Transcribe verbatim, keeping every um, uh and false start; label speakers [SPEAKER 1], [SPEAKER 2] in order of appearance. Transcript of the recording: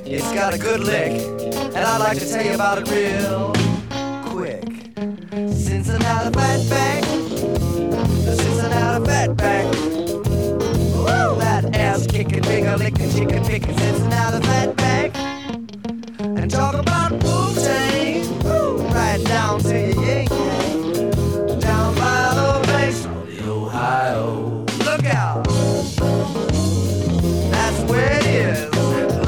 [SPEAKER 1] It's got a good lick, and I'd like to tell you about it real quick. Cincinnati Fatback, the Cincinnati Fatback. Woo! That ass kicking, finger licking, chicken picking, Cincinnati